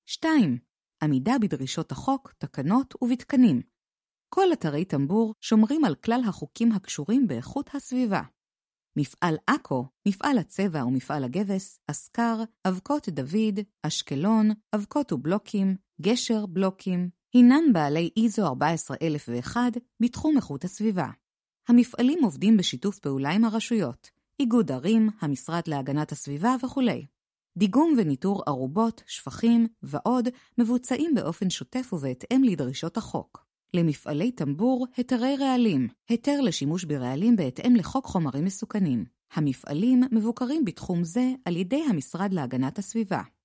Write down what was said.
2. עמידה בדרישות החוק, תקנות ובתקנים. כל אתרי טמבור שומרים על כלל החוקים הקשורים באיכות הסביבה. מפעל עכו, מפעל הצבע ומפעל הגבס, אסקר, אבקות דוד, אשקלון, אבקות ובלוקים, גשר בלוקים, הינן בעלי איזו 14001 בתחום איכות הסביבה. המפעלים עובדים בשיתוף פעולה עם הרשויות, איגוד ערים, המשרד להגנת הסביבה וכו'. דיגום וניטור ערובות, שפכים ועוד מבוצעים באופן שוטף ובהתאם לדרישות החוק. למפעלי טמבור, היתרי רעלים, היתר לשימוש ברעלים בהתאם לחוק חומרים מסוכנים. המפעלים מבוקרים בתחום זה על ידי המשרד להגנת הסביבה.